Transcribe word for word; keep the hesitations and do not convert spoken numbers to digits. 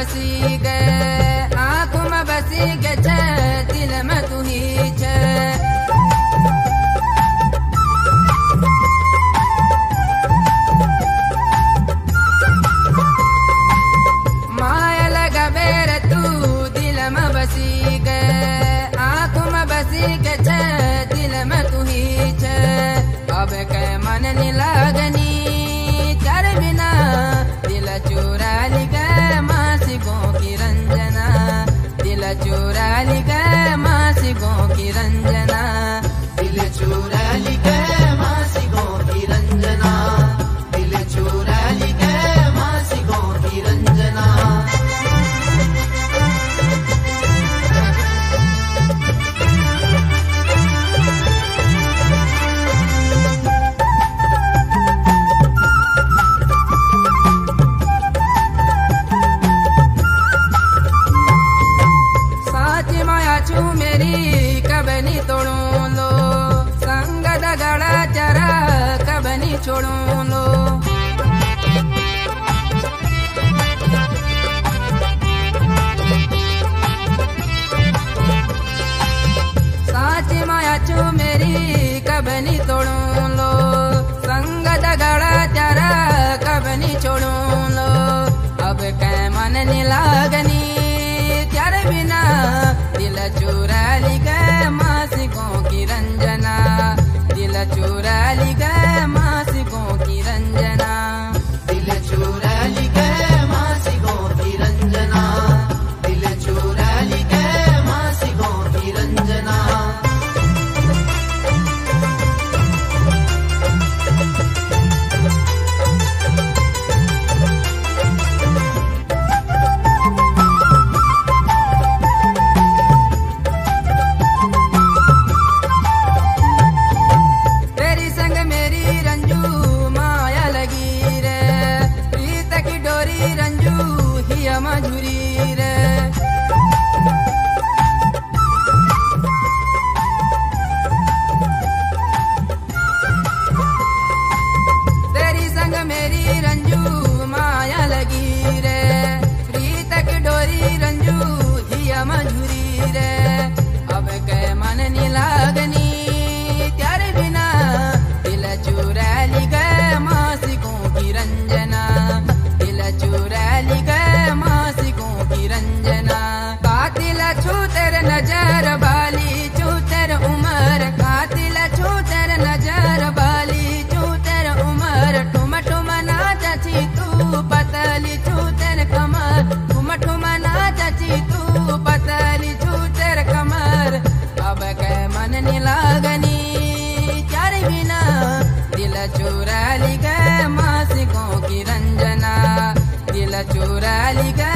बसी गए, आँखों में बसी गे छ, दिल में तू ही छ। माया लगा बेर तू दिल में बसी गए, आँखों में बसी गे छ, दिल में तू ही छ। अब के मन नहीं लागनी चार बिना, दिल चुरा ली गए मासिकों की रंजना, दिल चुरा ली गए मासिकों की रंजना, दिल चुरा ली गए मासिकों की रंजना, दिल चुरा ली गए मासिकों की रंजना। छू मेरी कबनी तोड़ू लो, संग दगड़ा चरा कबनी छोड़ू लो। साच माया छू मेरी कबनी तोड़ू लो, संग दगड़ा चरा कबनी छोड़ू लो। अब कै मन नहीं लागनी चार बिना, दिल चुरा ली गए मासिकों की रंजना, दिल चुरा ली गए मासिकों की रंजना, दिल चुरा ली गए मासिकों की रंजना, दिल चुरा ली गए मासिकों की रंजना। मजूरी रे तेरी संग मेरी रंजू माया लगी रे, प्रीत की डोरी रंजू हिया मजूरी रे। अब के मन नहीं लागनी तेरे बिना, दिल चुरा ली गए मासिकों की रंजना, दिल चुरा ली गए मासिकों की रंजना। कातिल छू तेरे नजर बाली छू तेरे उमर, कातिल छू तेरे नजर बाली छू तेरे उमर। ठुम ठुम नाची तू पतली छू तेरे कमर, ठुम ठुम नाची तू पतली छू तेरे कमर। अब के मन नहीं लागनी चार बिना, दिल चुरा ली गए मासिकों की रंजना, दिल चुरा ली गए